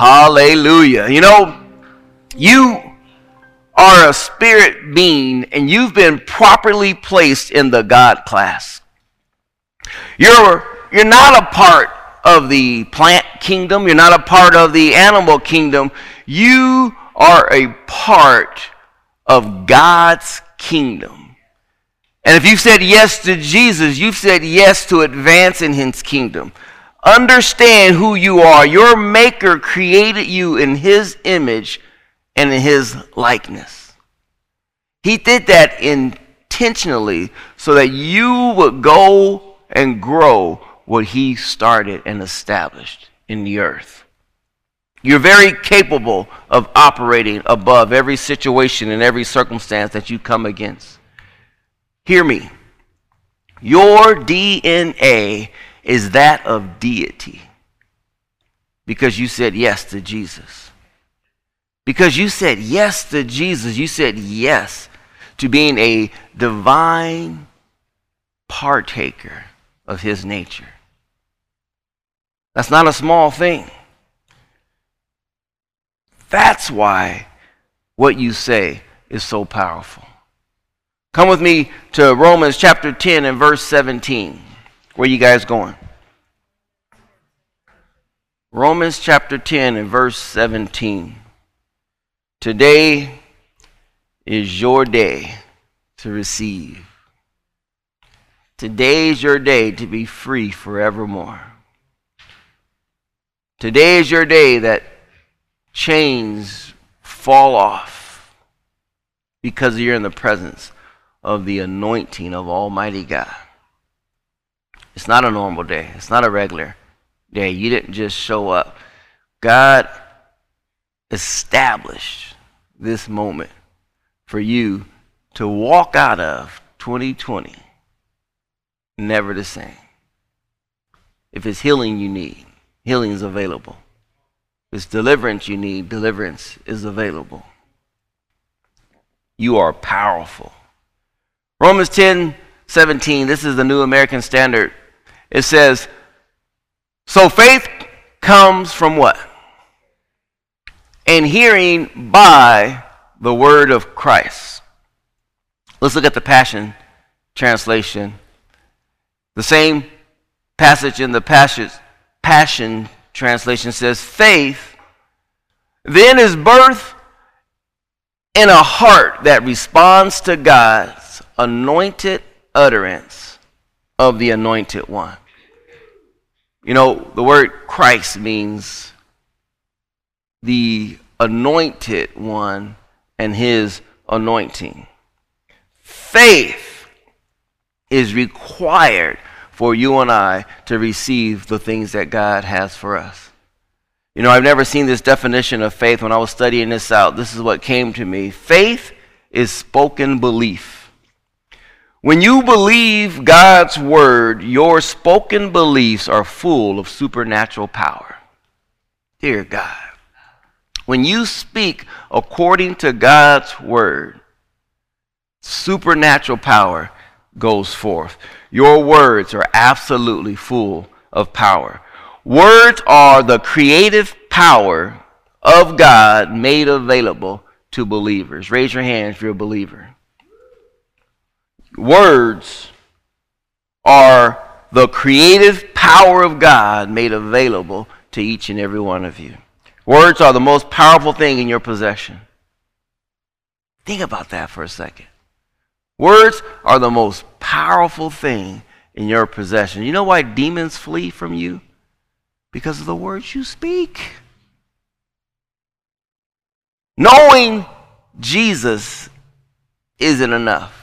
Hallelujah. You know, you are a spirit being and you've been properly placed in the God class. You're not a part of the plant kingdom. You're not a part of the animal kingdom. You are a part of God's kingdom. And if you've said yes to Jesus, you've said yes to advance in his kingdom. Understand who you are. Your Maker created you in his image and in his likeness. He did that intentionally so that you would go and grow what he started and established in the earth. You're very capable of operating above every situation and every circumstance that you come against. Hear me. Your DNA is that of deity because you said yes to Jesus. Because you said yes to Jesus, you said yes to being a divine partaker of his nature. That's not a small thing. That's why what you say is so powerful. Come with me to Romans chapter 10 and verse 17. Where you guys going? Romans chapter 10 and verse 17. Today is your day to receive. Today is your day to be free forevermore. Today is your day that chains fall off because you're in the presence of the anointing of Almighty God. It's not a normal day. It's not a regular day. You didn't just show up. God established this moment for you to walk out of 2020 never the same. If it's healing you need, healing is available. If it's deliverance you need, deliverance is available. You are powerful. Romans 10:17, this is the New American Standard. It says, so faith comes from what? And hearing by the word of Christ. Let's look at the Passion Translation. The same passage in the Passion Translation says, faith then is birth in a heart that responds to God's anointed utterance of the Anointed One. You know, the word Christ means the Anointed One and his anointing. Faith is required for you and I to receive the things that God has for us. You know, I've never seen this definition of faith. When I was studying this out, this is what came to me. Faith is spoken belief. When you believe God's word, your spoken beliefs are full of supernatural power. Dear God, when you speak according to God's word, supernatural power goes forth. Your words are absolutely full of power. Words are the creative power of God made available to believers. Raise your hand if you're a believer. Words are the creative power of God made available to each and every one of you. Words are the most powerful thing in your possession. Think about that for a second. Words are the most powerful thing in your possession. You know why demons flee from you? Because of the words you speak. Knowing Jesus isn't enough.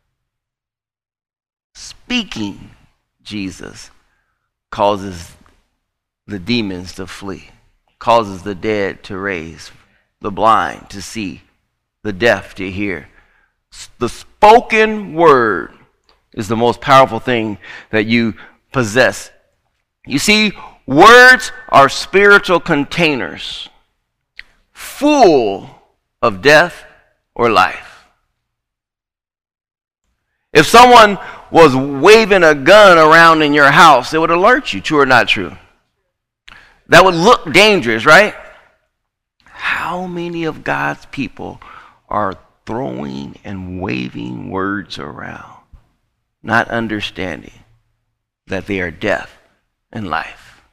Speaking Jesus causes the demons to flee, causes the dead to raise, the blind to see, the deaf to hear. The spoken word is the most powerful thing that you possess. You see, words are spiritual containers full of death or life. If someone was waving a gun around in your house, it would alert you, true or not true? That would look dangerous, right? how many of God's people are throwing and waving words around, not understanding that they are death and life.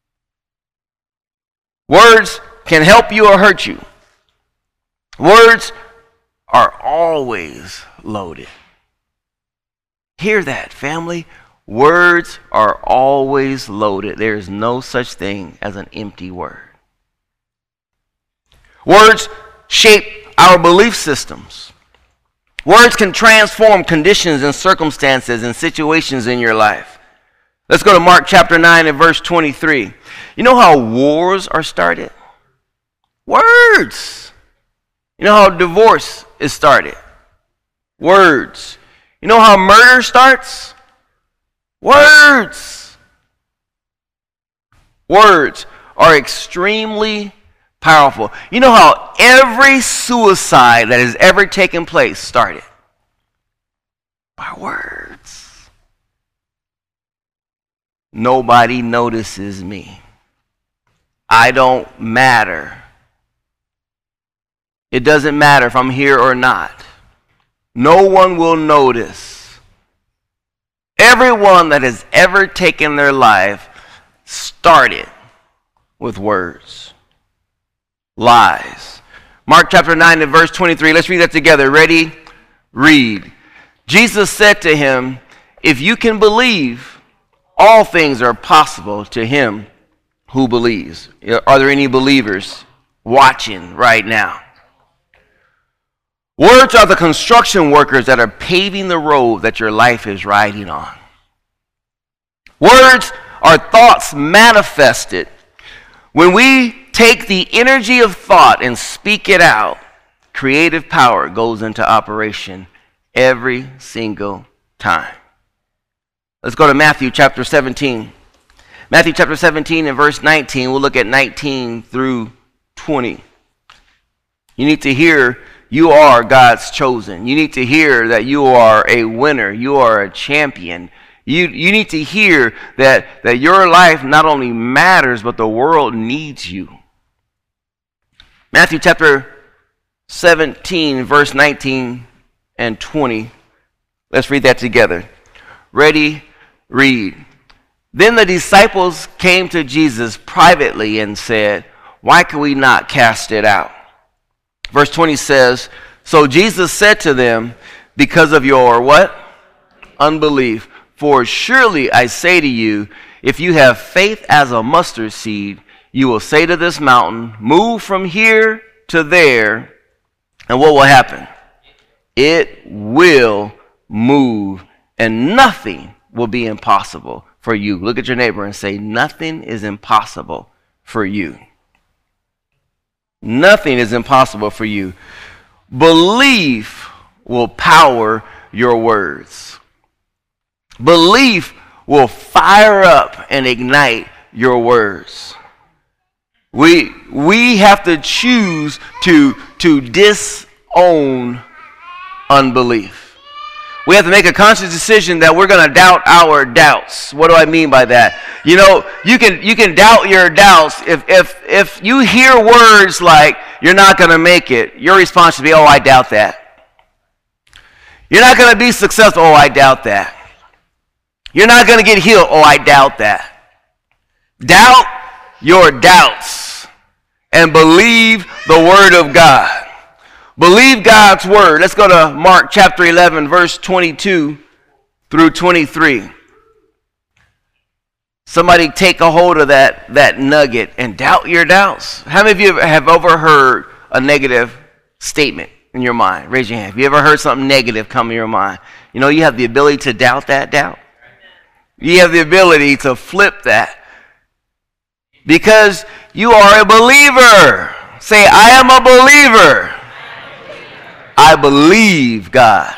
Words can help you or hurt you. Words are always loaded. Hear that, family. Words are always loaded. There is no such thing as an empty word. Words shape our belief systems. Words can transform conditions and circumstances and situations in your life. Let's go to Mark chapter 9 and verse 23. You know how wars are started? Words. You know how divorce is started? Words. You know how murder starts? Words. Words are extremely powerful. You know how every suicide that has ever taken place started? By words. Nobody notices me. I don't matter. It doesn't matter if I'm here or not. No one will notice. Everyone that has ever taken their life started with words. Lies. Mark chapter 9 and verse 23. Let's read that together. Ready? Read. Jesus said to him, if you can believe, all things are possible to him who believes. Are there any believers watching right now? Words are the construction workers that are paving the road that your life is riding on. Words are thoughts manifested. When we take the energy of thought and speak it out, creative power goes into operation every single time. Let's go to Matthew chapter 17. Matthew chapter 17 and verse 19. We'll look at 19 through 20. You need to hear you are God's chosen. You need to hear that you are a winner. You are a champion. You need to hear that your life not only matters, but the world needs you. Matthew chapter 17, verse 19 and 20. Let's read that together. Ready? Read. Then the disciples came to Jesus privately and said, why can we not cast it out? Verse 20 says, so Jesus said to them, because of your what? Unbelief. For surely I say to you, if you have faith as a mustard seed, you will say to this mountain, move from here to there, and what will happen? It will move, and nothing will be impossible for you. Look at your neighbor and say, nothing is impossible for you. Nothing is impossible for you. Belief will power your words. Belief will fire up and ignite your words. We have to choose to disown unbelief. We have to make a conscious decision that we're going to doubt our doubts. What do I mean by that? You know, you can doubt your doubts. If you hear words like, you're not going to make it, your response should be, oh, I doubt that. You're not going to be successful, oh, I doubt that. You're not going to get healed, oh, I doubt that. Doubt your doubts and believe the word of God. Believe God's word. Let's go to Mark chapter 11, verse 22 through 23. Somebody take a hold of that nugget and doubt your doubts. How many of you have overheard a negative statement in your mind? Raise your hand. Have you ever heard something negative come in your mind? You know, you have the ability to doubt that doubt. You have the ability to flip that. Because you are a believer. Say, I am a believer. I believe God.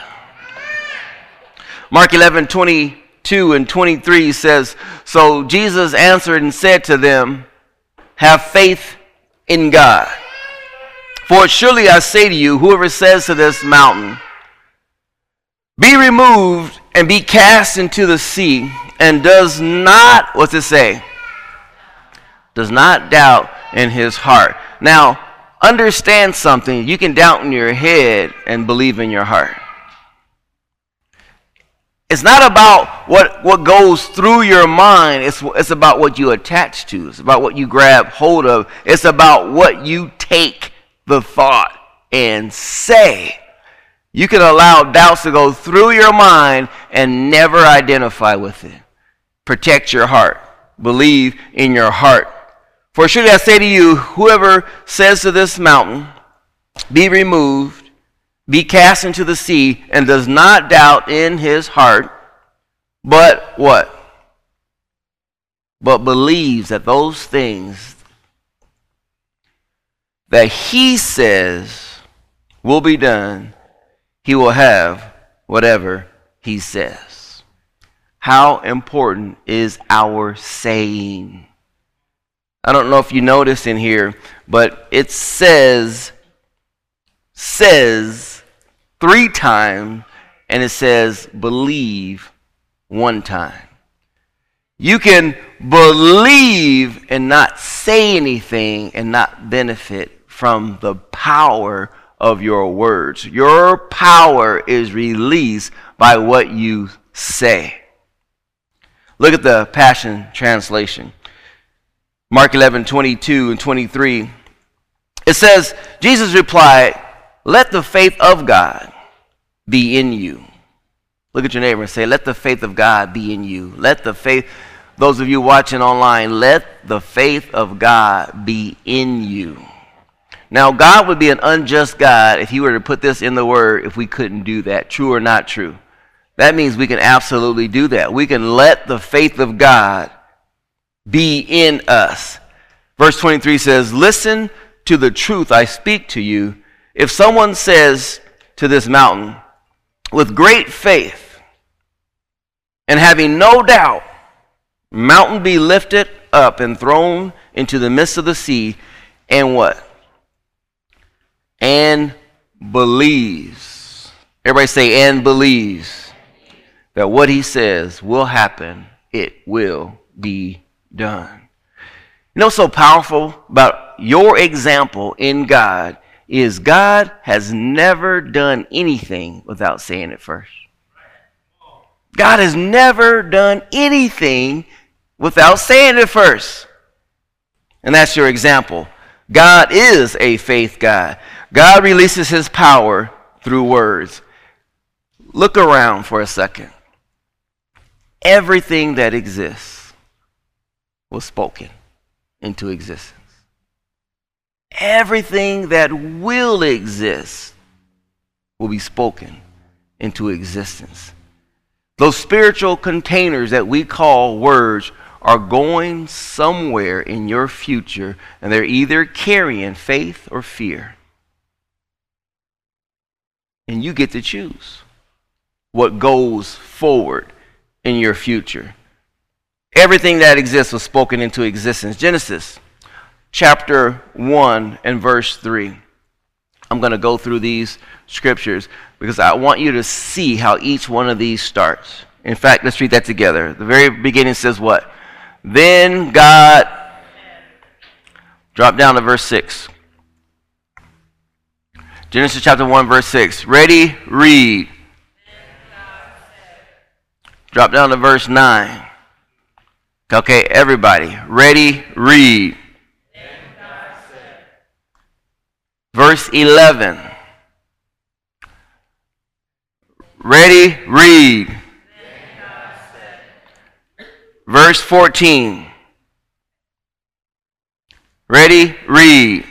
Mark 11, 22 and 23 says, so Jesus answered and said to them, have faith in God. For surely I say to you, whoever says to this mountain, be removed and be cast into the sea, and does not, what's it say? Does not doubt in his heart. Now, understand something. You can doubt in your head and believe in your heart. It's not about what goes through your mind. It's about what you attach to. It's about what you grab hold of. It's about what you take the thought and say. You can allow doubts to go through your mind and never identify with it. Protect your heart. Believe in your heart. For surely I say to you, whoever says to this mountain, be removed, be cast into the sea, and does not doubt in his heart, but what? But believes that those things that he says will be done, he will have whatever he says. How important is our saying? I don't know if you notice in here, but it says 3 times, and it says believe 1 time. You can believe and not say anything and not benefit from the power of your words. Your power is released by what you say. Look at the Passion Translation. Mark 11:22 and 23. It says, Jesus replied, let the faith of God be in you. Look at your neighbor and say, let the faith of God be in you. Let the faith, those of you watching online, let the faith of God be in you. Now, God would be an unjust God if he were to put this in the word if we couldn't do that. True or not true? That means we can absolutely do that. We can let the faith of God be in us. Verse 23 says, listen to the truth I speak to you. If someone says to this mountain, with great faith and having no doubt, mountain be lifted up and thrown into the midst of the sea, and what? And believes. Everybody say, and believes that what he says will happen. It will be done. You know what's so powerful about your example in God is God has never done anything without saying it first. God has never done anything without saying it first. And that's your example. God is a faith God. God releases his power through words. Look around for a second. Everything that exists was spoken into existence. Everything that will exist will be spoken into existence. Those spiritual containers that we call words are going somewhere in your future, and they're either carrying faith or fear. And you get to choose what goes forward in your future. Everything that exists was spoken into existence. Genesis chapter 1 and verse 3. I'm going to go through these scriptures because I want you to see how each one of these starts. In fact, let's read that together. The very beginning says what? Then God, drop down to verse 6. Genesis chapter 1, verse 6. Ready? Read. Drop down to verse 9. Okay, everybody. Ready? Read. Verse 11. Ready? Read. Verse 14. Ready? Read.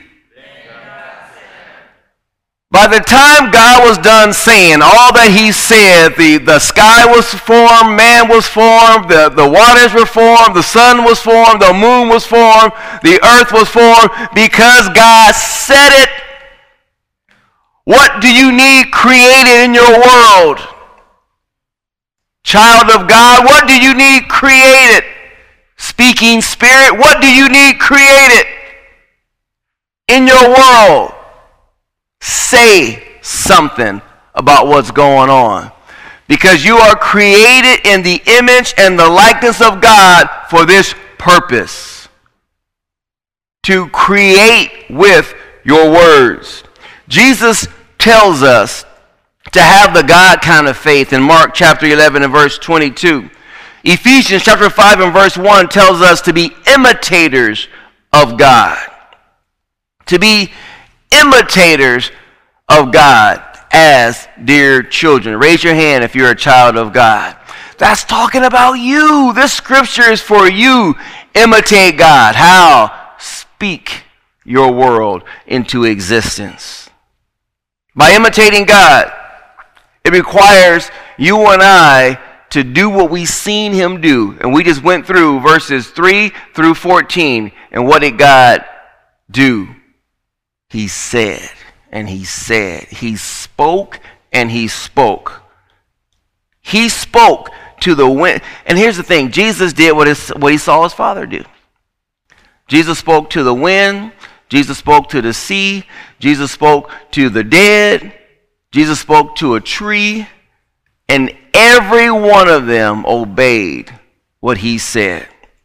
By the time God was done saying all that he said, the sky was formed, man was formed, the waters were formed, the sun was formed, the moon was formed, the earth was formed, because God said it. What do you need created in your world? Child of God, what do you need created? Speaking spirit, what do you need created in your world? Say something about what's going on. Because you are created in the image and the likeness of God for this purpose. To create with your words. Jesus tells us to have the God kind of faith in Mark chapter 11 and verse 22. Ephesians chapter 5 and verse 1 tells us to be imitators of God. To be imitators of God as dear children. Raise your hand if you're a child of God. That's talking about you. This scripture is for you. Imitate God. How? Speak your world into existence. By imitating God, it requires you and I to do what we've seen him do. And we just went through verses 3 through 14. And what did God do? He said, and he said. He spoke, and he spoke. He spoke to the wind. And here's the thing. Jesus did what he saw his Father do. Jesus spoke to the wind. Jesus spoke to the sea. Jesus spoke to the dead. Jesus spoke to a tree. And every one of them obeyed what he said.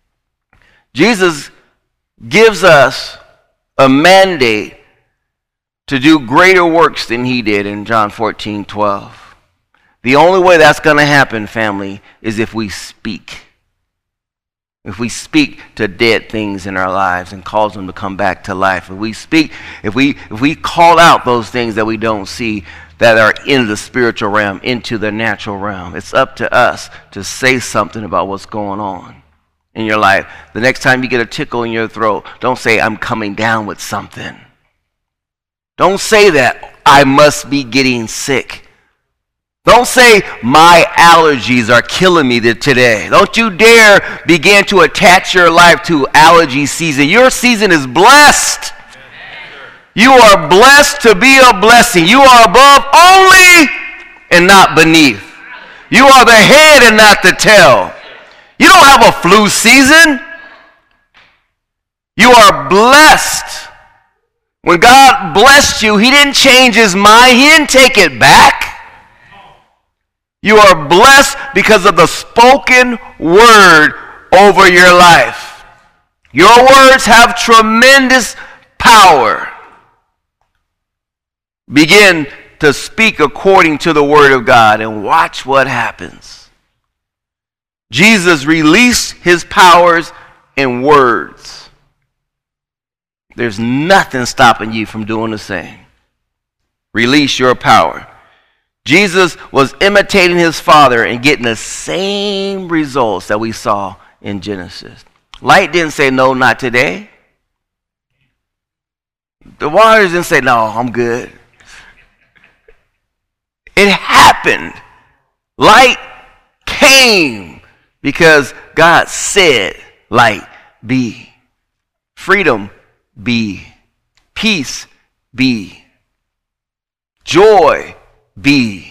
Jesus gives us a mandate to do greater works than he did in John 14:12. The only way that's going to happen, family, is if we speak. If we speak to dead things in our lives and cause them to come back to life. If we speak, if we call out those things that we don't see that are in the spiritual realm into the natural realm, it's up to us to say something about what's going on in your life. The next time you get a tickle in your throat, don't say, I'm coming down with something. Don't say that, I must be getting sick. Don't say, my allergies are killing me today. Don't you dare begin to attach your life to allergy season. Your season is blessed. You are blessed to be a blessing. You are above only and not beneath. You are the head and not the tail. You don't have a flu season. You are blessed. When God blessed you, he didn't change his mind. He didn't take it back. You are blessed because of the spoken word over your life. Your words have tremendous power. Begin to speak according to the word of God and watch what happens. Jesus released his powers in words. There's nothing stopping you from doing the same. Release your power. Jesus was imitating his Father and getting the same results that we saw in Genesis. Light didn't say, no, not today. The waters didn't say, no, I'm good. It happened. Light came because God said, light be. Freedom be. Peace be. Joy be.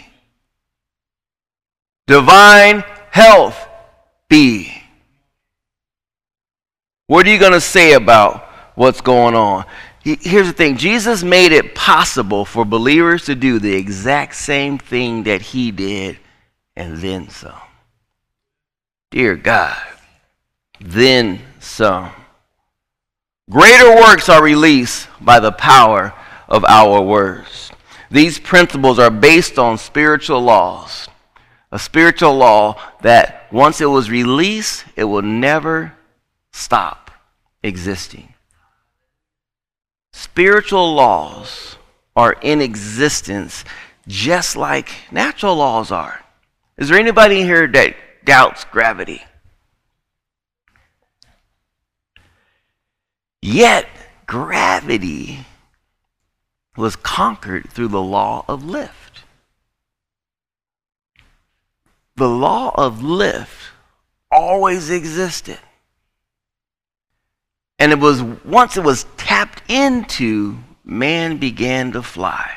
Divine health be. What are you going to say about what's going on? Here's the thing. Jesus made it possible for believers to do the exact same thing that he did and then some. Dear God, then some. Greater works are released by the power of our words. These principles are based on spiritual laws. A spiritual law that once it was released, it will never stop existing. Spiritual laws are in existence just like natural laws are. Is there anybody in here that doubts gravity? Yet, gravity was conquered through the law of lift. The law of lift always existed. And it was once it was tapped into, man began to fly.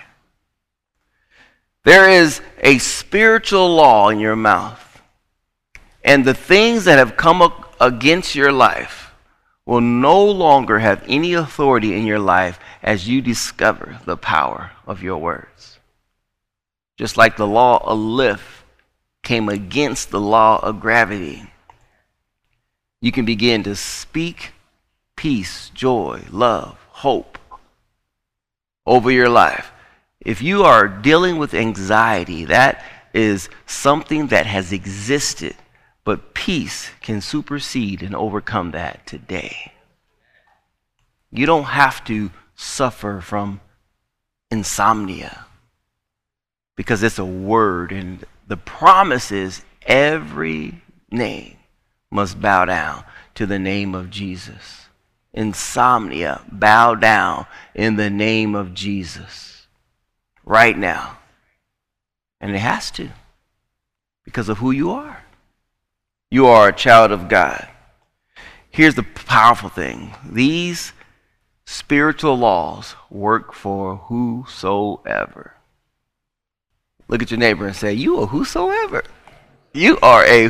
There is a spiritual law in your mouth. And the things that have come up against your life will no longer have any authority in your life as you discover the power of your words. Just like the law of lift came against the law of gravity, you can begin to speak peace, joy, love, hope over your life. If you are dealing with anxiety, that is something that has existed, but peace can supersede and overcome that today. You don't have to suffer from insomnia because it's a word, and the promise is every name must bow down to the name of Jesus. Insomnia, bow down in the name of Jesus right now. And it has to, because of who you are. You are a child of God. Here's the powerful thing. These spiritual laws work for whosoever. Look at your neighbor and say, you are whosoever. You are a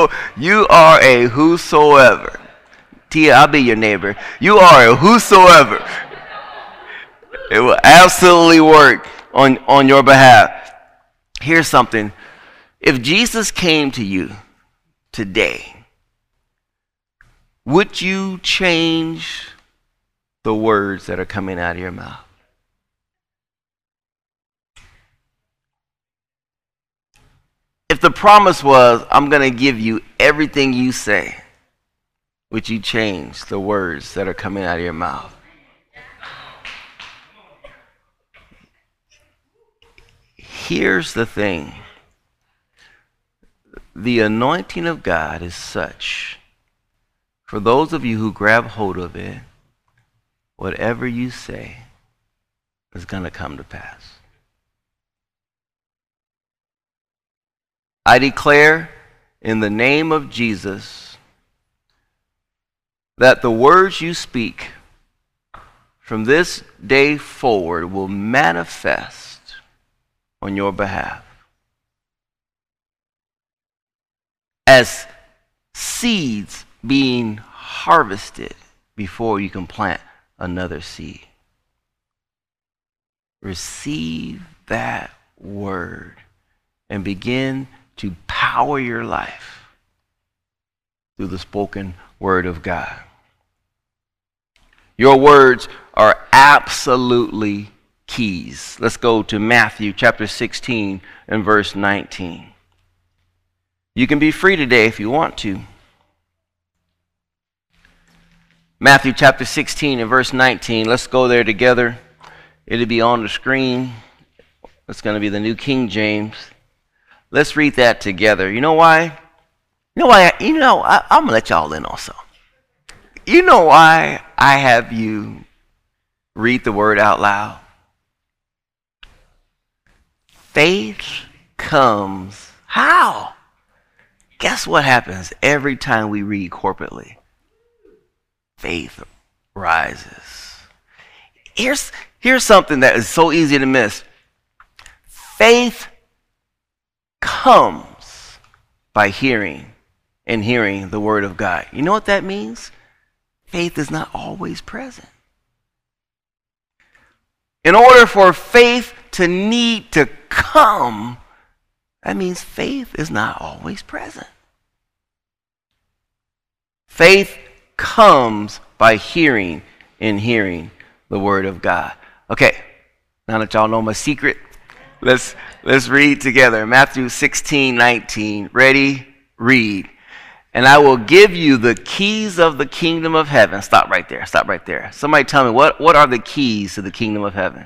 whosoever. Tia, I'll be your neighbor. You are a whosoever. It will absolutely work on your behalf. Here's something. If Jesus came to you today, would you change the words that are coming out of your mouth? If the promise was, I'm going to give you everything you say, would you change the words that are coming out of your mouth? Here's the thing. The anointing of God is such, for those of you who grab hold of it, whatever you say is going to come to pass. I declare in the name of Jesus that the words you speak from this day forward will manifest on your behalf as seeds being harvested before you can plant another seed. Receive that word and begin to power your life through the spoken word of God. Your words are absolutely keys. Let's go to Matthew chapter 16 and verse 19. You can be free today if you want to. Matthew chapter 16 and verse 19. Let's go there together. It'll be on the screen. It's going to be the New King James. Let's read that together. You know why? I'm going to let y'all in also. You know why I have you read the word out loud? Faith comes. How? Guess what happens every time we read corporately? Faith rises. Here's something that is so easy to miss. Faith comes by hearing, and hearing the word of God. You know what that means? Faith is not always present. In order for faith to need to come, that means faith is not always present. Faith comes by hearing, and hearing the word of God. Okay, now that y'all know my secret, let's read together. Matthew 16:19. Ready? Read. And I will give you the keys of the kingdom of heaven. Stop right there. Stop right there. Somebody tell me, what are the keys to the kingdom of heaven?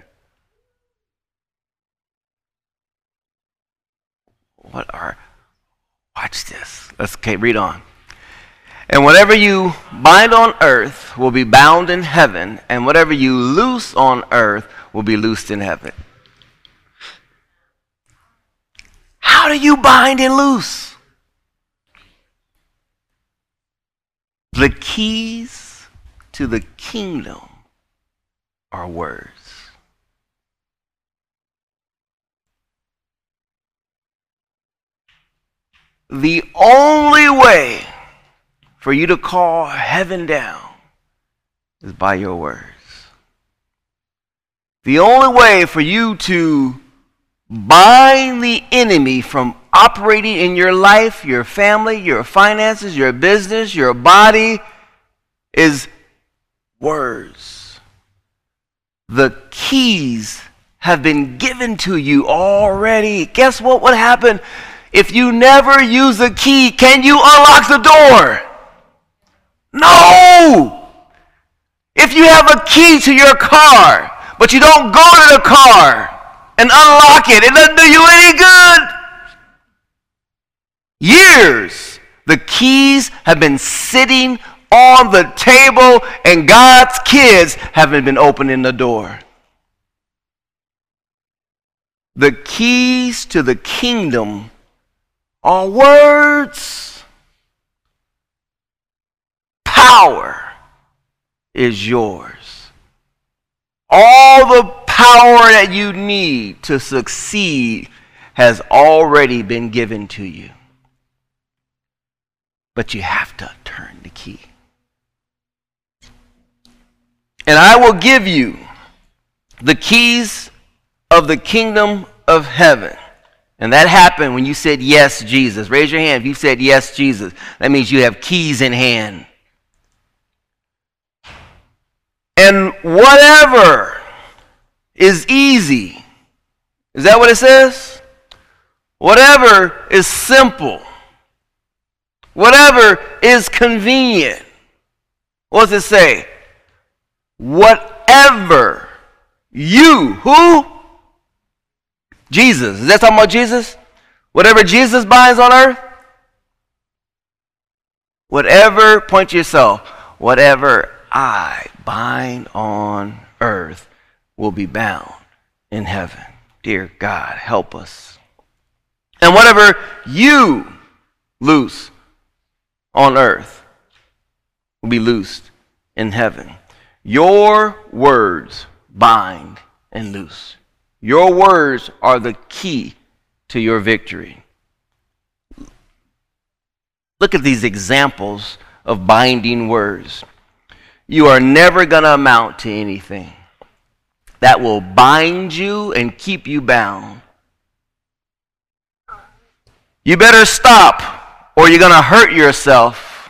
Watch this. Okay, read on. And whatever you bind on earth will be bound in heaven, and whatever you loose on earth will be loosed in heaven. How do you bind and loose? The keys to the kingdom are words. The only way for you to call heaven down is by your words. The only way for you to bind the enemy from operating in your life, your family, your finances, your business, your body is words. the keys have been given to you already. Guess what would happen if you never use a key? Can you unlock the door? No! If you have a key to your car, but you don't go to the car and unlock it, it doesn't do you any good. Years, the keys have been sitting on the table, and God's kids haven't been opening the door. The keys to the kingdom are words. Power is yours. All the power that you need to succeed has already been given to you. But you have to turn the key. And I will give you the keys of the kingdom of heaven. And that happened when you said yes, Jesus. Raise your hand if you said yes, Jesus. That means you have keys in hand. And whatever is easy, is that what it says? Whatever is simple, whatever is convenient. What does it say? Whatever you, who? Jesus. Is that talking about Jesus? Whatever Jesus binds on earth? Whatever, point to yourself, whatever I bind on earth will be bound in heaven. Dear God, help us. And whatever you loose on earth will be loosed in heaven. Your words bind and loose. Your words are the key to your victory. Look at these examples of binding words. You are never going to amount to anything that will bind you and keep you bound. You better stop or you're going to hurt yourself.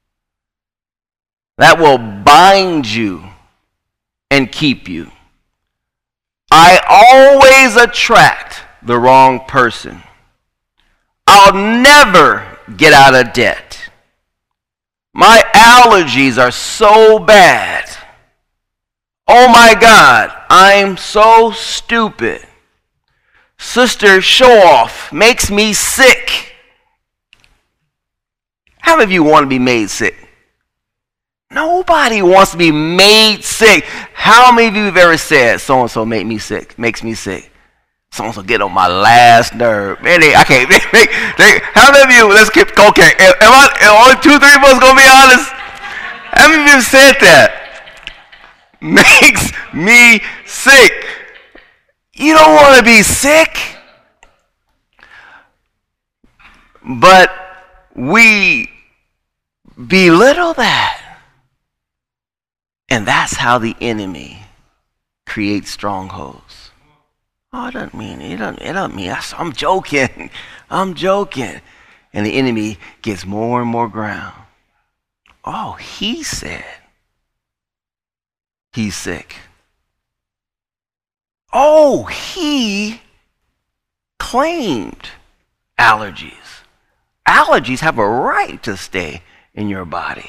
That will bind you and keep you. I always attract the wrong person. I'll never get out of debt. My allergies are so bad. Oh my God, I'm so stupid. Sister Show Off makes me sick. How many of you want to be made sick? Nobody wants to be made sick. How many of you have ever said, so-and-so makes me sick? So-and-so get on my last nerve. Man, I can't. How many of you, let's keep, okay, only 2-3 of us going to be honest? How many of you have said that? Makes me sick. You don't want to be sick. But we belittle that. And that's how the enemy creates strongholds. Oh, it doesn't mean, I'm joking. I'm joking. And the enemy gets more and more ground. Oh, he said he's sick. Oh, he claimed allergies. Allergies have a right to stay in your body.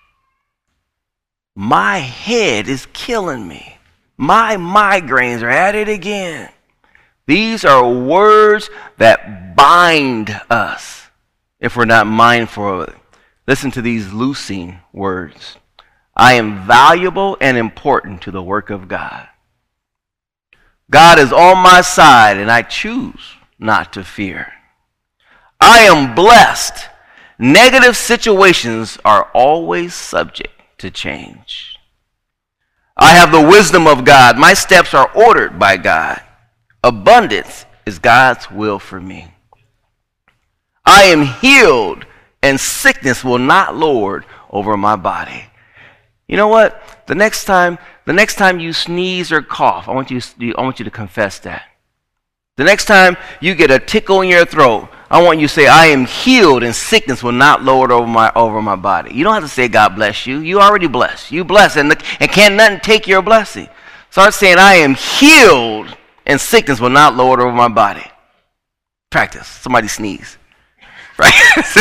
My head is killing me. My migraines are at it again. These are words that bind us if we're not mindful of it. Listen to these loosing words. I am valuable and important to the work of God. God is on my side and I choose not to fear. I am blessed. Negative situations are always subject to change. I have the wisdom of God. My steps are ordered by God. Abundance is God's will for me. I am healed and sickness will not lord over my body. You know what? The next time you sneeze or cough, I want you to confess that. The next time you get a tickle in your throat, I want you to say, I am healed and sickness will not lord over my body. You don't have to say God bless you. You already blessed. You blessed and can't nothing take your blessing. Start saying, I am healed, and sickness will not lord over my body. Practice. Somebody sneeze. Right? Say,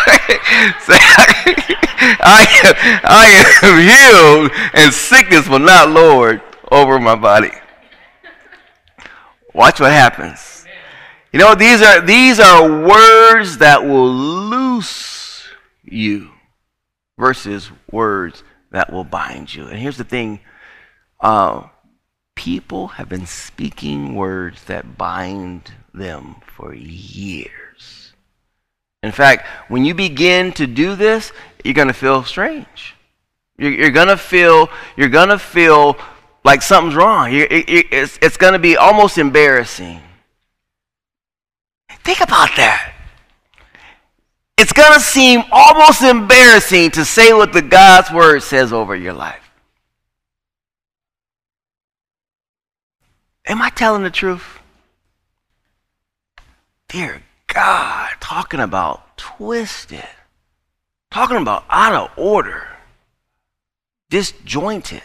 I am healed, and sickness will not lord over my body. Watch what happens. You know, these are words that will loose you versus words that will bind you. And here's the thing. People have been speaking words that bind them for years. In fact, when you begin to do this, you're going to feel strange. You're going to feel like something's wrong. It's going to be almost embarrassing. Think about that. It's going to seem almost embarrassing to say what the God's word says over your life. Am I telling the truth? Dear God, talking about twisted, talking about out of order, disjointed.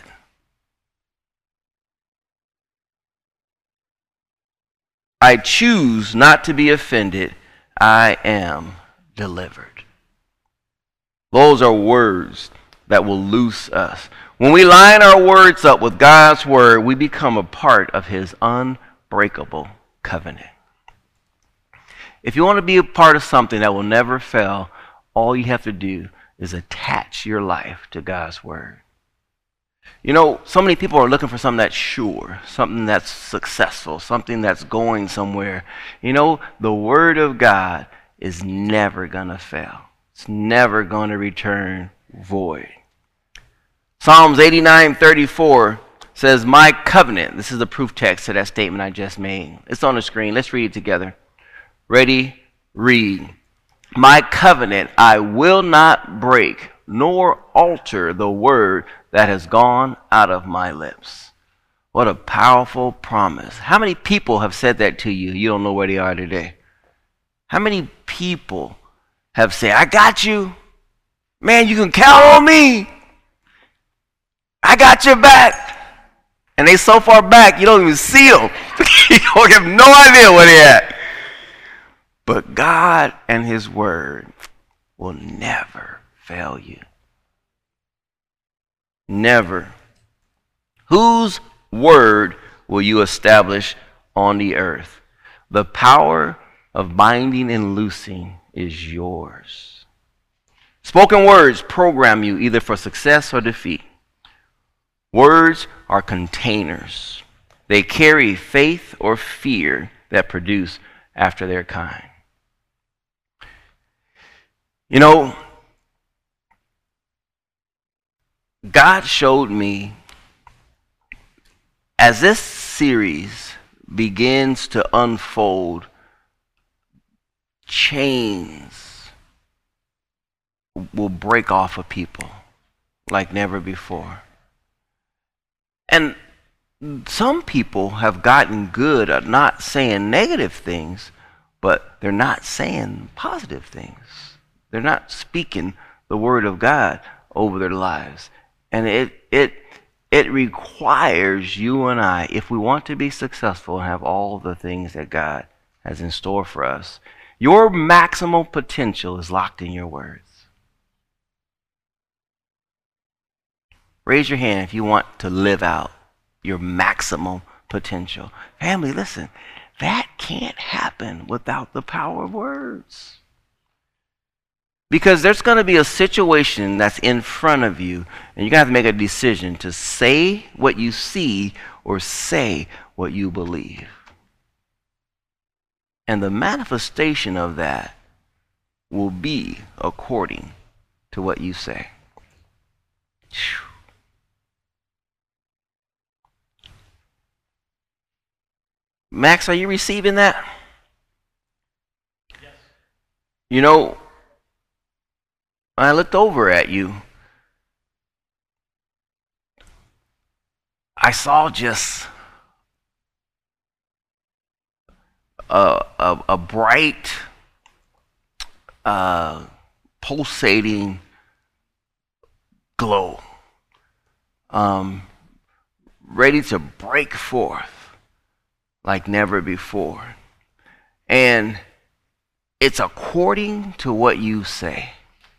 I choose not to be offended. I am delivered. Those are words that will loose us. When we line our words up with God's word, we become a part of his unbreakable covenant. If you want to be a part of something that will never fail, all you have to do is attach your life to God's word. You know, so many people are looking for something that's sure, something that's successful, something that's going somewhere. You know, the word of God is never going to fail. It's never going to return void. Psalms 89:34 says, my covenant. This is the proof text to that statement I just made. It's on the screen. Let's read it together. Ready? Read. My covenant I will not break, nor alter the word that has gone out of my lips. What a powerful promise. How many people have said that to you? You don't know where they are today. How many people have said, I got you. Man, you can count on me. I got your back. And they so far back, you don't even see them. You don't have no idea where they're at. But God and his word will never fail you. Never. Whose word will you establish on the earth? The power of binding and loosing is yours. Spoken words program you either for success or defeat. Words are containers. They carry faith or fear that produce after their kind. You know, God showed me as this series begins to unfold, chains will break off of people like never before. And some people have gotten good at not saying negative things, but they're not saying positive things. They're not speaking the word of God over their lives. And it requires you and I, if we want to be successful and have all the things that God has in store for us, your maximum potential is locked in your words. Raise your hand if you want to live out your maximum potential. Family, listen, that can't happen without the power of words. Because there's going to be a situation that's in front of you, and you're going to have to make a decision to say what you see or say what you believe. And the manifestation of that will be according to what you say. Max, are you receiving that? Yes. You know, I looked over at you. I saw just a bright, pulsating glow. ready to break forth like never before. And it's according to what you say.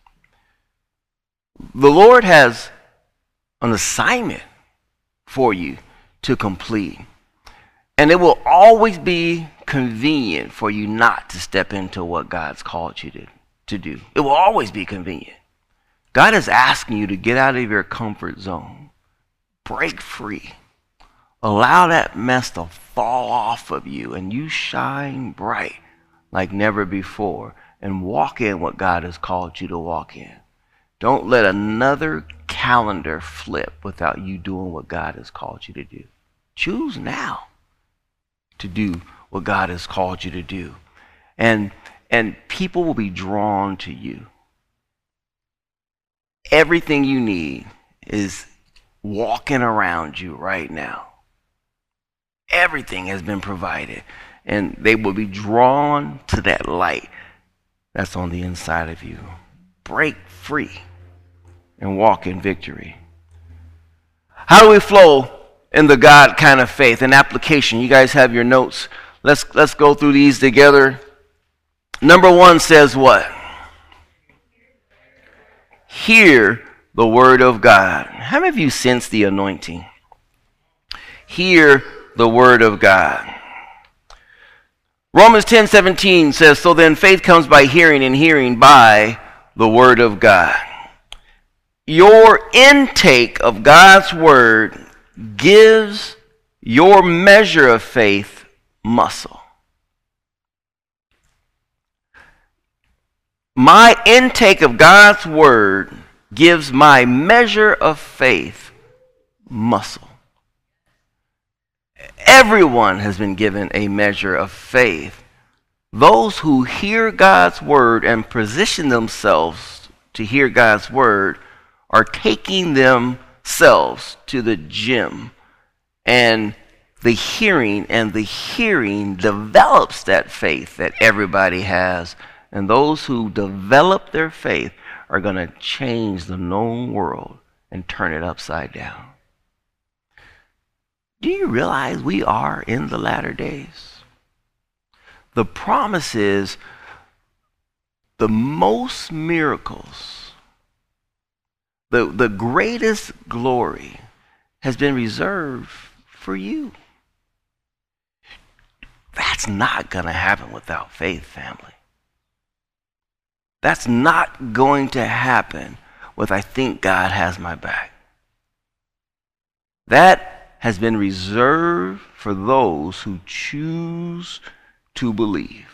The Lord has an assignment for you to complete. And it will always be convenient for you not to step into what God's called you to do. It will always be convenient. God is asking you to get out of your comfort zone. Break free. Allow that mess to fall off of you and you shine bright like never before and walk in what God has called you to walk in. Don't let another calendar flip without you doing what God has called you to do. Choose now to do what God has called you to do. And people will be drawn to you. Everything you need is walking around you right now. Everything has been provided. And they will be drawn to that light that's on the inside of you. Break free and walk in victory. How do we flow in the God kind of faith? An application. You guys have your notes. Let's go through these together. Number 1 says what? Hear the word of God. How many of you sense the anointing? Hear the word of God. Romans 10:17 says, so then faith comes by hearing, and hearing by the word of God. Your intake of God's word gives your measure of faith muscle. My intake of God's word gives my measure of faith muscle. Everyone has been given a measure of faith. Those who hear God's word and position themselves to hear God's word are taking themselves to the gym. And the hearing develops that faith that everybody has. And those who develop their faith are going to change the known world and turn it upside down. Do you realize we are in the latter days? The promise is the most miracles, the greatest glory has been reserved for you. That's not going to happen without faith, family. That's not going to happen with I think God has my back. That has been reserved for those who choose to believe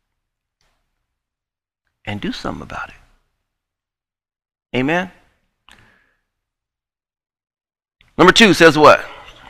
and do something about it. Amen? Number 2 says what?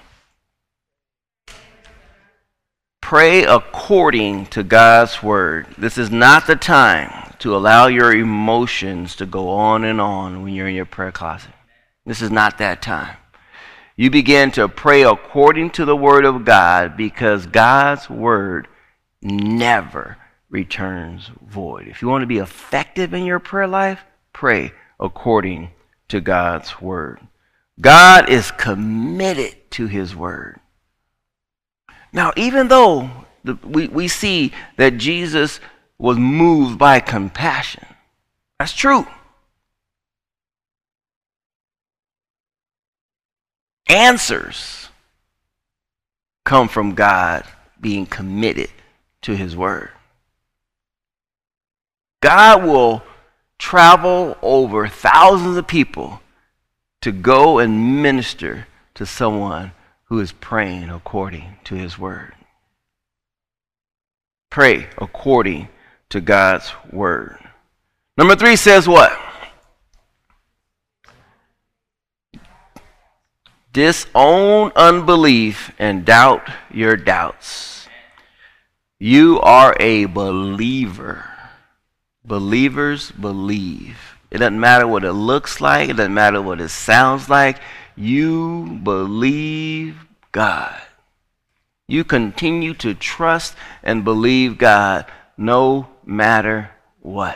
Pray according to God's word. This is not the time to allow your emotions to go on and on when you're in your prayer closet. This is not that time. You begin to pray according to the word of God because God's word never returns void. If you want to be effective in your prayer life, pray according to God's word. God is committed to his word. Now, even though we see that Jesus was moved by compassion, that's true. Answers come from God being committed to his word. God will travel over thousands of people to go and minister to someone who is praying according to his word. Pray according to God's word. Number 3 says what? Disown unbelief and doubt your doubts. You are a believer. Believers believe. It doesn't matter what it looks like. It doesn't matter what it sounds like. You believe God. You continue to trust and believe God no matter what.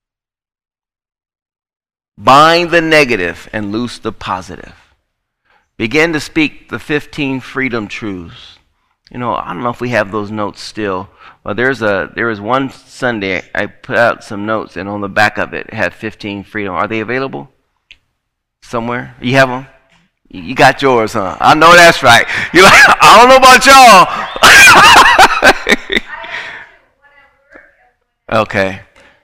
Bind the negative and loose the positive. Begin to speak the 15 freedom truths. I don't know if we have those notes still. Well, there was one Sunday I put out some notes, and on the back of it had 15 freedom. Are they available somewhere? You have them? You got yours, huh? I know that's right. You're like, I don't know about y'all. Okay.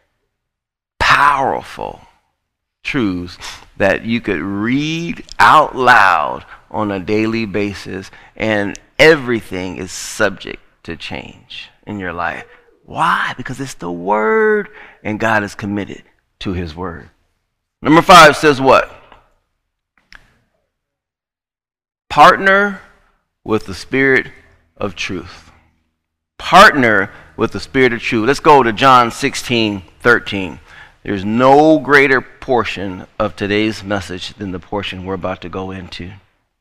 Powerful truths that you could read out loud on a daily basis, and everything is subject to change in your life. Why? Because it's the Word, and God is committed to His Word. Number 5 says what? Partner with the Spirit of truth. Partner with the Spirit of truth. Let's go to John 16:13. There's no greater portion of today's message than the portion we're about to go into.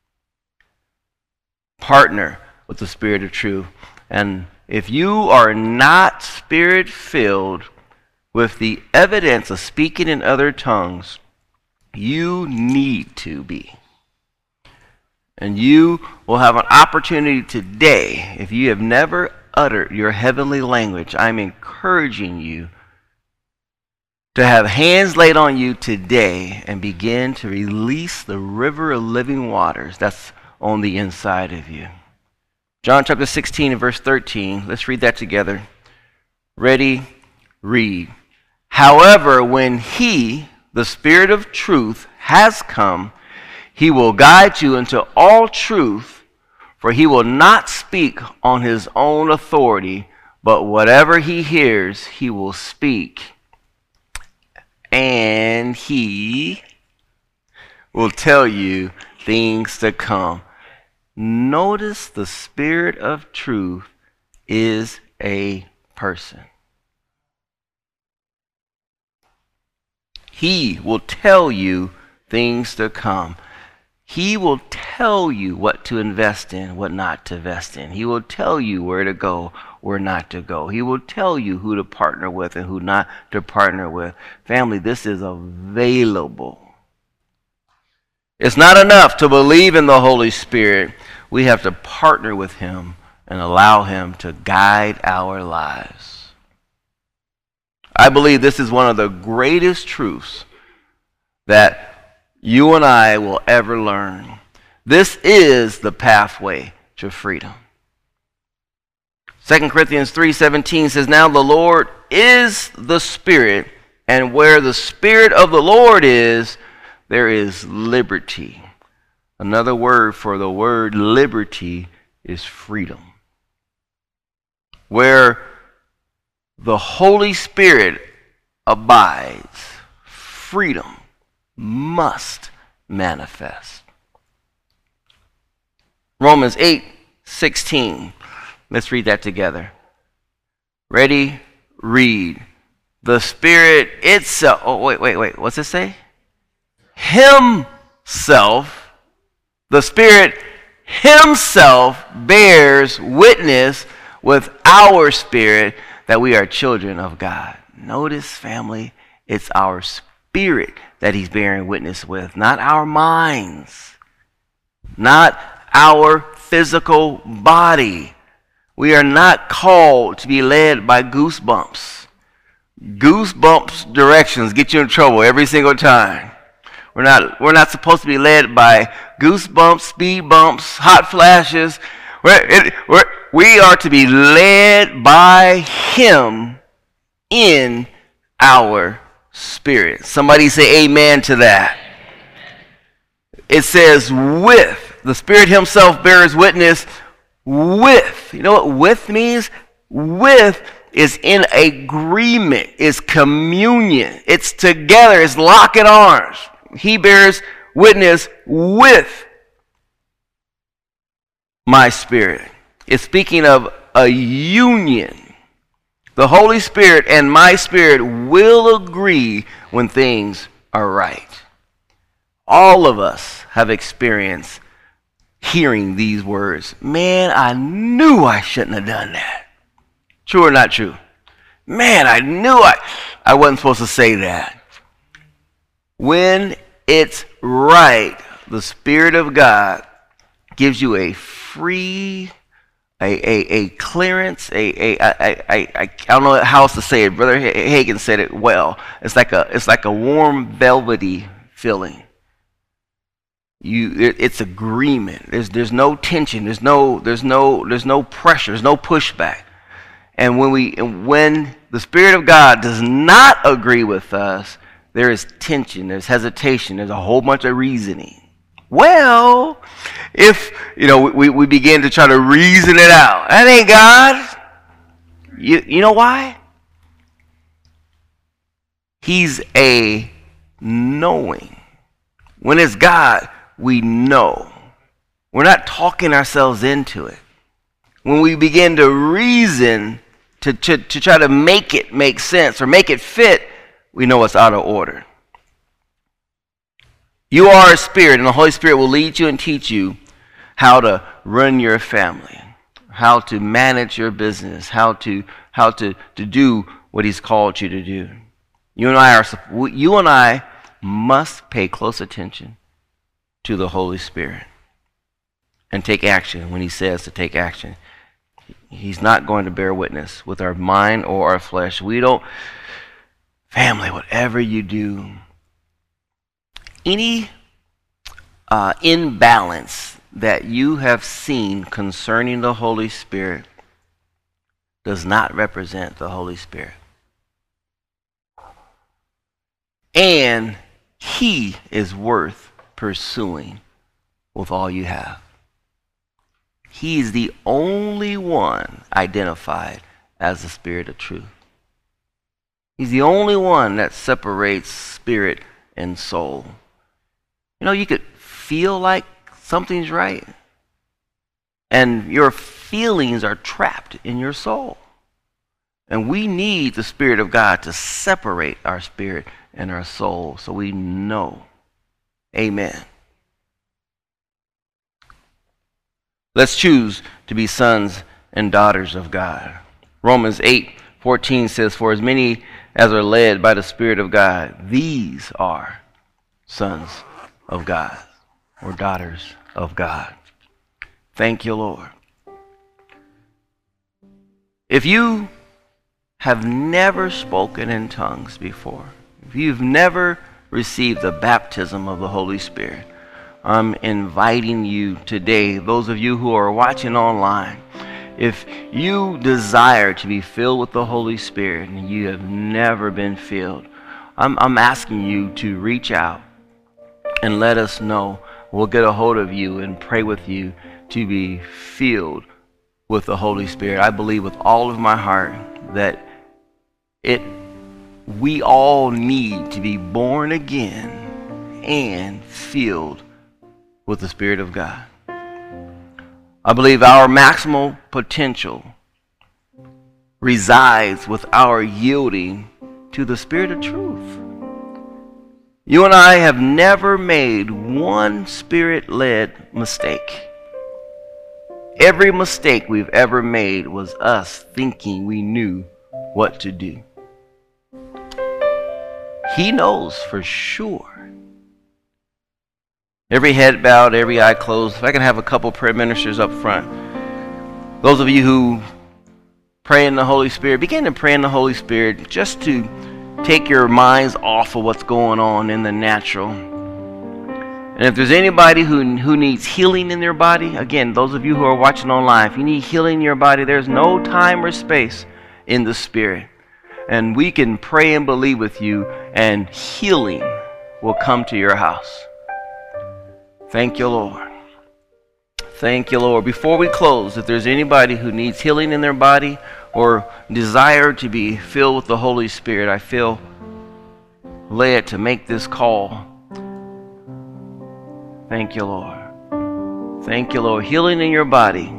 Partner with the Spirit of truth. And if you are not Spirit-filled with the evidence of speaking in other tongues, you need to be. And you will have an opportunity today. If you have never uttered your heavenly language, I'm encouraging you to have hands laid on you today and begin to release the river of living waters that's on the inside of you. John chapter 16 and verse 13. Let's read that together. Ready? Read. However, when He, the Spirit of truth, has come, He will guide you into all truth, for He will not speak on His own authority, but whatever He hears, He will speak. And He will tell you things to come. Notice the Spirit of truth is a person. He will tell you things to come. He will tell you what to invest in, what not to invest in. He will tell you where to go, where not to go. He will tell you who to partner with and who not to partner with. Family, this is available. It's not enough to believe in the Holy Spirit. We have to partner with Him and allow Him to guide our lives. I believe this is one of the greatest truths that you and I will ever learn. This is the pathway to freedom. 2 Corinthians 3:17 says, Now the Lord is the Spirit, and where the Spirit of the Lord is, there is liberty. Another word for the word liberty is freedom. Where the Holy Spirit abides, freedom must manifest. Romans 8:16. Let's read that together. Ready? Read. The Spirit itself. Oh, wait. What's it say? Himself. The Spirit Himself bears witness with our spirit that we are children of God. Notice, family, it's our spirit that He's bearing witness with, not our minds, not our physical body. We are not called to be led by goosebumps. Goosebumps directions get you in trouble every single time. We're not supposed to be led by goosebumps, speed bumps, hot flashes. We are to be led by Him in our spirit. Somebody say amen to that. It says with. The Spirit Himself bears witness with. You know what with means? With is in agreement. It's communion. It's together. It's locking arms. He bears witness with my spirit. It's speaking of a union. The Holy Spirit and my spirit will agree when things are right. All of us have experienced hearing these words. Man, I knew I shouldn't have done that. True or not true? Man, I knew I wasn't supposed to say that. When it's right, the Spirit of God gives you a free, a clearance, I don't know how else to say it. Brother Hagin said it well. It's like a warm, velvety feeling. It's agreement. There's no tension. There's no pressure. There's no pushback. And when the Spirit of God does not agree with us, there is tension. There's hesitation. There's a whole bunch of reasoning. Well, if we begin to try to reason it out, that ain't God. You know why? He's a knowing. When it's God, we know. We're not talking ourselves into it. When we begin to reason to try to make it make sense or make it fit, we know it's out of order. You are a spirit, and the Holy Spirit will lead you and teach you how to run your family, how to manage your business, how to do what He's called you to do. You and I must pay close attention to the Holy Spirit and take action when He says to take action. He's not going to bear witness with our mind or our flesh. Family, whatever you do, any imbalance that you have seen concerning the Holy Spirit does not represent the Holy Spirit. And He is worth pursuing with all you have. He is the only one identified as the Spirit of truth. He's the only one that separates spirit and soul. You could feel like something's right, and your feelings are trapped in your soul. And we need the Spirit of God to separate our spirit and our soul so we know. Amen. Let's choose to be sons and daughters of God. Romans 8:14 says, "For as many as are led by the Spirit of God, these are sons of God," or daughters of God. Thank you, Lord. If you have never spoken in tongues before, if you've never received the baptism of the Holy Spirit, I'm inviting you today, those of you who are watching online, if you desire to be filled with the Holy Spirit and you have never been filled, I'm asking you to reach out and let us know. We'll get a hold of you and pray with you to be filled with the Holy Spirit. I believe with all of my heart that we all need to be born again and filled with the Spirit of God. I believe our maximal potential resides with our yielding to the Spirit of truth. You and I have never made one Spirit-led mistake. Every mistake we've ever made was us thinking we knew what to do. He knows for sure. Every head bowed, every eye closed. If I can have a couple prayer ministers up front. Those of you who pray in the Holy Spirit, begin to pray in the Holy Spirit just to take your minds off of what's going on in the natural. And if there's anybody who needs healing in their body, again, those of you who are watching online, if you need healing in your body, there's no time or space in the Spirit. And we can pray and believe with you, and healing will come to your house. Thank you, Lord. Thank you, Lord. Before we close, if there's anybody who needs healing in their body or desire to be filled with the Holy Spirit, I feel led to make this call. Thank you, Lord. Thank you, Lord. Healing in your body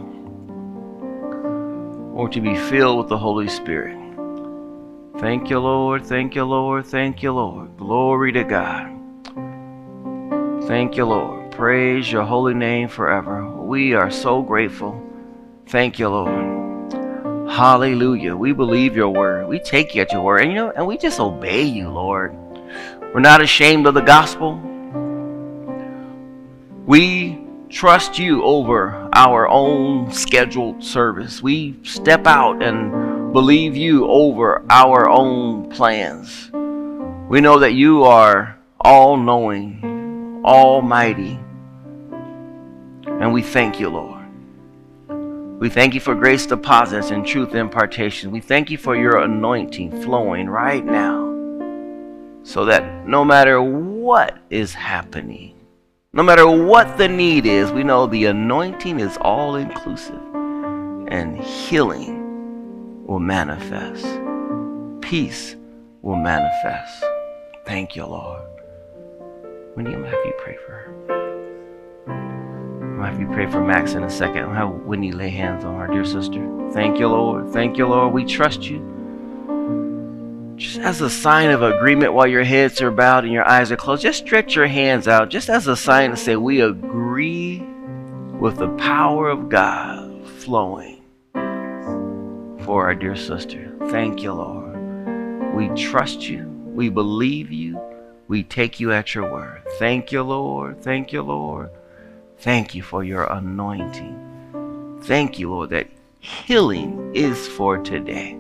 or to be filled with the Holy Spirit. Thank you, Lord. Thank you, Lord. Thank you, Lord. Glory to God. Thank you, Lord. Praise your holy name forever. We are so grateful. Thank you, Lord. Hallelujah. We believe your word. We take you at your word. And we just obey you, Lord. We're not ashamed of the gospel. We trust you over our own scheduled service. We step out and believe you over our own plans. We know that you are all-knowing, almighty, and we thank you, Lord. We thank you for grace deposits and truth impartation. We thank you for your anointing flowing right now, so that no matter what is happening, no matter what the need is, we know the anointing is all inclusive, and healing will manifest. Peace will manifest. Thank you, Lord. Wendy, I'm going to have you pray for her. I'm going to have you pray for Max in a second. I'm going to have Wendy lay hands on our dear sister. Thank you, Lord. Thank you, Lord. We trust you. Just as a sign of agreement, while your heads are bowed and your eyes are closed, just stretch your hands out, just as a sign to say, we agree with the power of God flowing for our dear sister. Thank you, Lord. We trust you. We believe you. We take you at your word. Thank you, Lord. Thank you, Lord. Thank you for your anointing. Thank you, Lord, that healing is for today.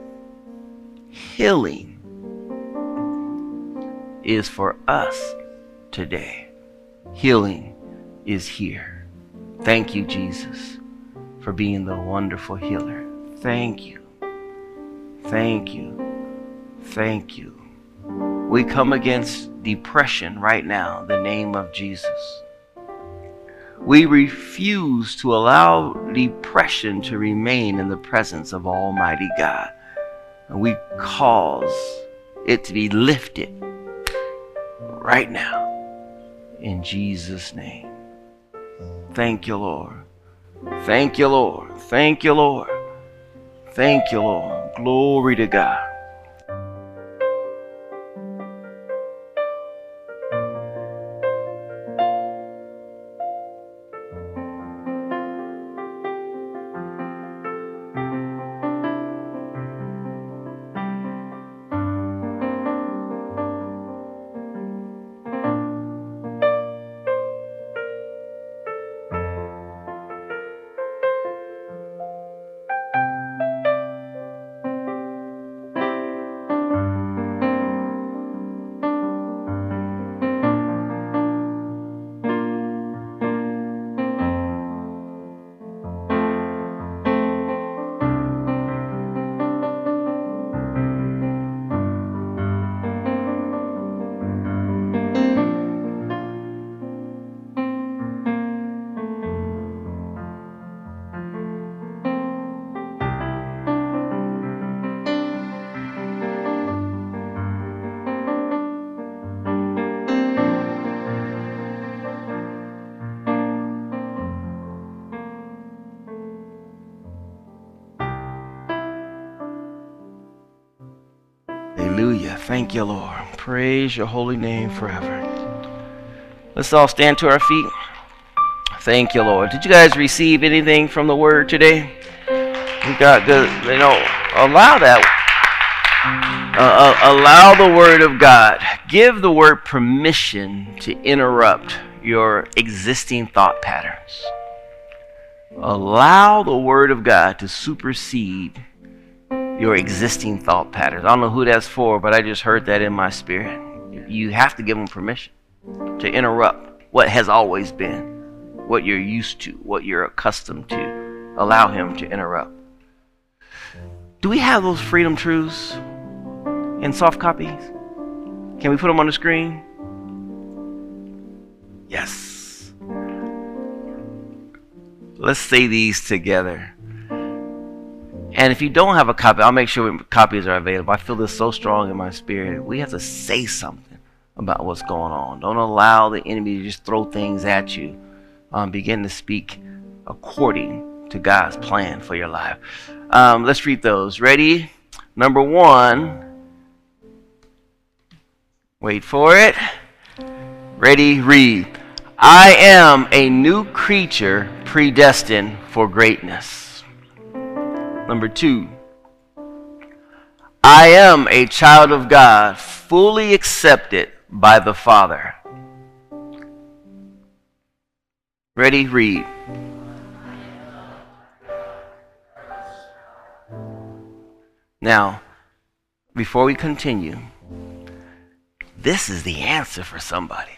Healing is for us today. Healing is here. Thank you, Jesus, for being the wonderful healer. Thank you. Thank you. Thank you. We come against depression right now in the name of Jesus. We refuse to allow depression to remain in the presence of Almighty God. And we cause it to be lifted right now in Jesus' name. Thank you, Lord. Thank you, Lord. Thank you, Lord. Thank you, Lord. Glory to God. Hallelujah. Thank you, Lord. Praise your holy name forever. Let's all stand to our feet. Thank you, Lord. Did you guys receive anything from the word today? We got good. Allow that. Allow the word of God. Give the word permission to interrupt your existing thought patterns. Allow the word of God to supersede your existing thought patterns. I don't know who that's for, but I just heard that in my spirit. You have to give them permission to interrupt what has always been, what you're used to, what you're accustomed to. Allow him to interrupt. Do we have those freedom truths in soft copies? Can we put them on the screen? Yes. Let's say these together. And if you don't have a copy, I'll make sure copies are available. I feel this so strong in my spirit. We have to say something about what's going on. Don't allow the enemy to just throw things at you. Begin to speak according to God's plan for your life. Let's read those. Ready? Number 1. Wait for it. Ready? Read. I am a new creature predestined for greatness. Number 2, I am a child of God, fully accepted by the Father. Ready? Read. Now, before we continue, this is the answer for somebody.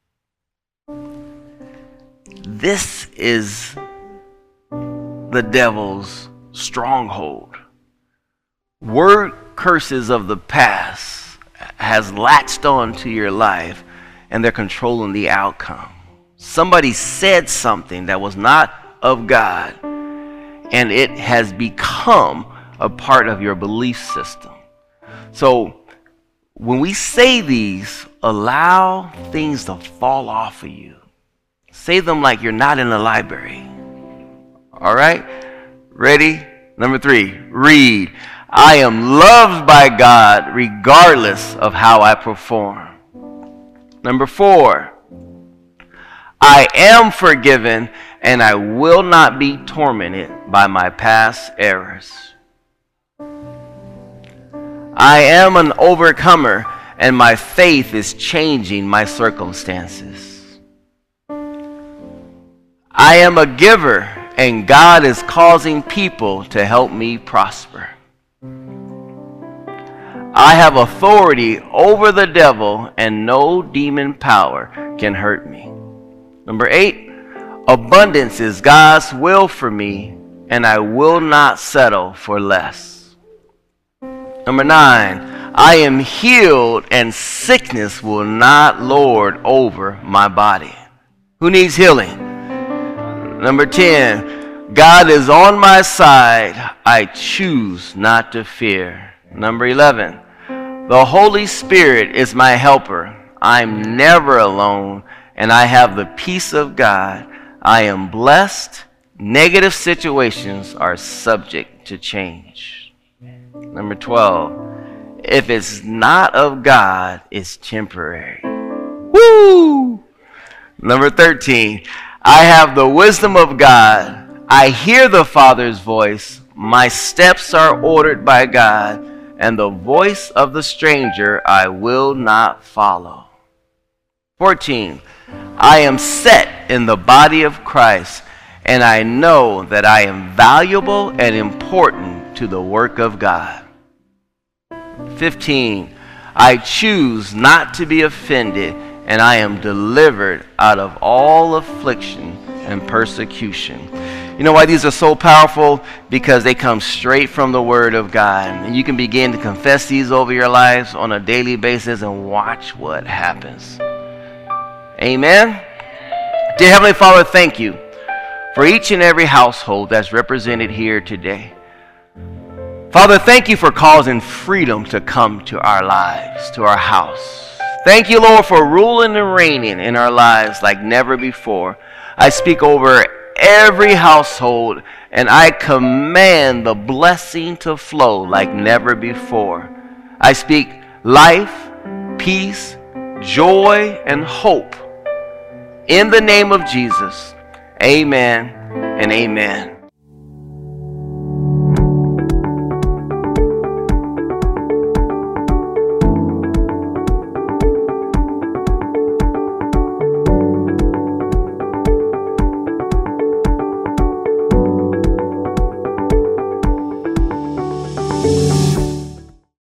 This is the devil's stronghold. Word curses of the past has latched on to your life, and they're controlling the outcome. Somebody said something that was not of God, and it has become a part of your belief system. So when we say these, allow things to fall off of you. Say them like you're not in the library. All right? Ready? Number 3, read. I am loved by God regardless of how I perform. Number 4, I am forgiven and I will not be tormented by my past errors. I am an overcomer and my faith is changing my circumstances. I am a giver and God is causing people to help me prosper. I have authority over the devil and no demon power can hurt me. Number 8, abundance is God's will for me and I will not settle for less. Number 9, I am healed and sickness will not lord over my body. Who needs healing? Number 10, God is on my side. I choose not to fear. Number 11, the Holy Spirit is my helper. I'm never alone, and I have the peace of God. I am blessed. Negative situations are subject to change. Number 12, if it's not of God, it's temporary. Woo! Number 13, I have the wisdom of God. I hear the Father's voice. My steps are ordered by God, and the voice of the stranger I will not follow. 14, I am set in the body of Christ, and I know that I am valuable and important to the work of God. 15, I choose not to be offended, and I am delivered out of all affliction and persecution. You know why these are so powerful? Because they come straight from the Word of God. And you can begin to confess these over your lives on a daily basis and watch what happens. Amen? Dear Heavenly Father, thank you for each and every household that's represented here today. Father, thank you for causing freedom to come to our lives, to our house. Thank you, Lord, for ruling and reigning in our lives like never before. I speak over every household, and I command the blessing to flow like never before. I speak life, peace, joy, and hope. In the name of Jesus, amen and amen.